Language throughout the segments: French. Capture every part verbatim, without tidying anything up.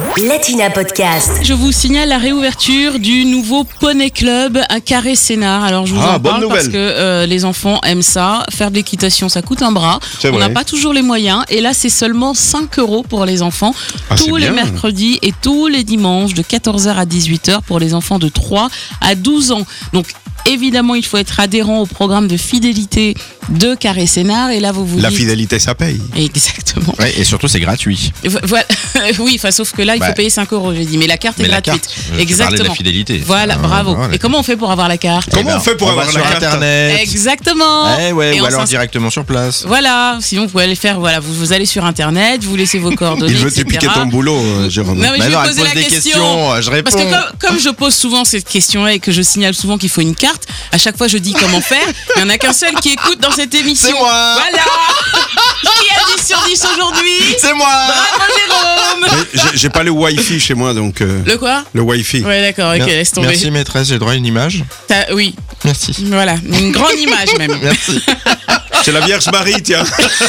Latina Podcast. Je vous signale la réouverture du nouveau Poney Club à Carré-Sénard. Alors je vous Ah, en bonne parle nouvelle. parce que euh, les enfants aiment ça. Faire de l'équitation, ça coûte un bras. C'est On vrai. n'a pas toujours les moyens. Et là, c'est seulement cinq euros pour les enfants. Ah, c'est tous les bien. mercredis et tous les dimanches de quatorze heures à dix-huit heures pour les enfants de trois à douze ans. Donc évidemment, il faut être adhérent au programme de fidélité de Carré-Sénard. Et là, vous vous La dites... fidélité, ça paye. Exactement. Ouais, et surtout, c'est gratuit. Vo- Voilà. Oui, enfin, sauf que là, il faut Bah. payer cinq euros, j'ai dit. Mais la carte Mais est la gratuite. carte, je parlais de Exactement. la fidélité. Voilà, Ah, bravo. voilà. Et comment on fait pour avoir la carte Comment Eh ben, on fait pour on avoir va la sur carte Internet. Exactement. Eh ouais, Et ou on alors s'ins- directement sur place. Voilà, sinon vous pouvez aller faire, voilà, vous, vous allez sur internet, vous laissez vos coordonnées, Il veut et cetera. t'épiquer ton boulot, euh, Jérôme. Non, mais Bah je vais non, elle poser pose la des question. questions, je réponds. Parce que comme, comme je pose souvent cette question-là et que je signale souvent qu'il faut une carte, à chaque fois je dis comment faire, il n'y en a qu'un seul qui écoute dans cette émission. C'est moi. Voilà. Qui a dix sur dix aujourd'hui? C'est moi. Bravo Jérôme. Mais j'ai- J'ai pas le Wi-Fi chez moi, donc. euh, Le quoi? Le Wi-Fi. Ouais, d'accord, ok, Mer- laisse tomber. Merci maîtresse, j'ai le droit à une image. T'as- Oui, Merci. voilà, une grande image même. Merci. C'est la Vierge Marie, tiens.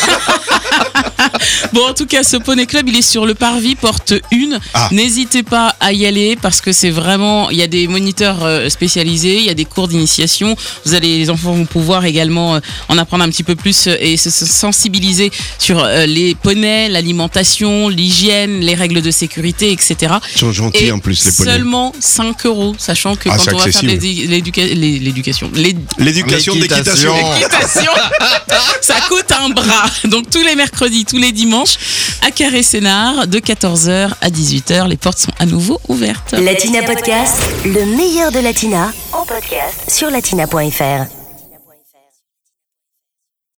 Bon, en tout cas, ce Poney Club, il est sur le Parvis, porte un. Ah. N'hésitez pas à y aller parce que c'est vraiment, il y a des moniteurs euh, spécialisés, il y a des cours d'initiation. Vous allez, les enfants vont pouvoir également euh, en apprendre un petit peu plus euh, et se se sensibiliser sur euh, les poneys, l'alimentation, l'hygiène, les règles de sécurité, et cetera. Ils sont gentils Et en plus, les poneys. seulement cinq euros, sachant que Ah, quand c'est on va faire accessible. l'édu- l'éduca- l'é- l'éducation, l'é- L'éducation d'équitation. L'équitation. l'équitation, ça coûte un bras. Donc tous les mercredis, tous les dimanches, à Carré-Sénard, de quatorze heures à dix-huit heures, les portes sont à nouveau ouvertes. Latina Podcast, le meilleur de Latina, en podcast sur latina point f r.